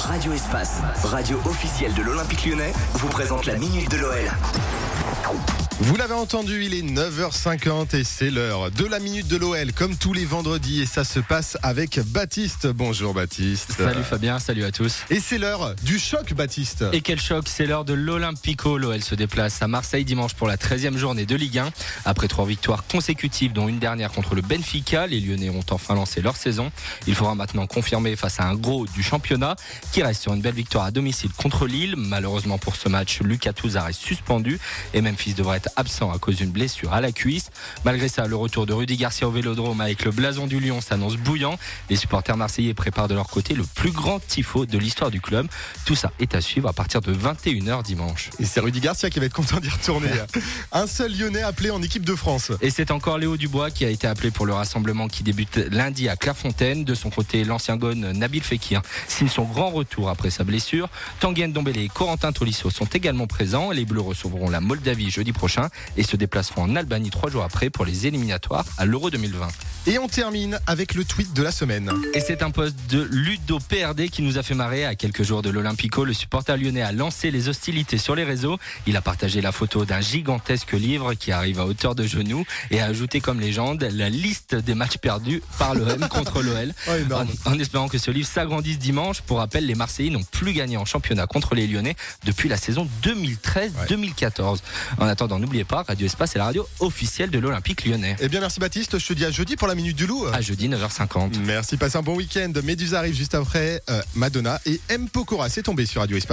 Radio Espace, radio officielle de l'Olympique Lyonnais, vous présente la Minute de l'OL. Vous l'avez entendu, il est 9h50 et c'est l'heure de la Minute de l'OL, comme tous les vendredis. Et ça se passe avec Baptiste. Bonjour Baptiste. Salut Fabien, salut à tous. Et c'est l'heure du choc, Baptiste. Et quel choc, c'est l'heure de l'Olympico. L'OL se déplace à Marseille dimanche pour la 13e journée de Ligue 1. Après 3 victoires consécutives, dont une dernière contre le Benfica, les Lyonnais ont enfin lancé leur saison. Il faudra maintenant confirmer face à un gros du championnat qui reste sur une belle victoire à domicile contre Lille. Malheureusement pour ce match, Lucas Touzard est suspendu et Memphis devrait être absent à cause d'une blessure à la cuisse. Malgré ça, le retour de Rudy Garcia au Vélodrome avec le blason du Lyon s'annonce bouillant. Les supporters marseillais préparent de leur côté le plus grand tifo de l'histoire du club. Tout ça est à suivre à partir de 21h dimanche. Et c'est Rudy Garcia qui va être content d'y retourner. Un seul Lyonnais appelé en équipe de France. Et c'est encore Léo Dubois qui a été appelé pour le rassemblement qui débute lundi à Clairefontaine. De son côté, l'ancien Gone Nabil Fekir signe son grand retour après sa blessure. Tanguy Ndombele et Corentin Tolisso sont également présents. Les Bleus recevront la Moldavie jeudi prochain et se déplaceront en Albanie 3 jours après pour les éliminatoires à l'Euro 2020. Et on termine avec le tweet de la semaine. Et c'est un post de Ludo PRD qui nous a fait marrer. À quelques jours de l'Olympico, le supporter lyonnais a lancé les hostilités sur les réseaux. Il a partagé la photo d'un gigantesque livre qui arrive à hauteur de genoux et a ajouté comme légende la liste des matchs perdus par l'OM contre l'OL. En espérant que ce livre s'agrandisse dimanche. Pour rappel, les Marseillais n'ont plus gagné en championnat contre les Lyonnais depuis la saison 2013-2014. En attendant, n'oubliez pas, Radio Espace est la radio officielle de l'Olympique Lyonnais. Eh bien merci Baptiste, je te dis à jeudi pour la Minute du Loup. À jeudi 9h50. Merci, passez un bon week-end. Méduse arrive juste après Madonna et M. Pokora, c'est tombé sur Radio Espace.